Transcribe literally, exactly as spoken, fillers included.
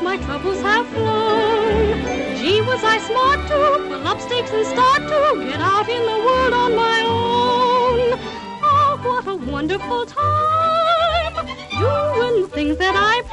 my troubles have flown. Gee, was I smart to pull up stakes and start to get out in the world on my own. Oh, what a wonderful time doing the things that I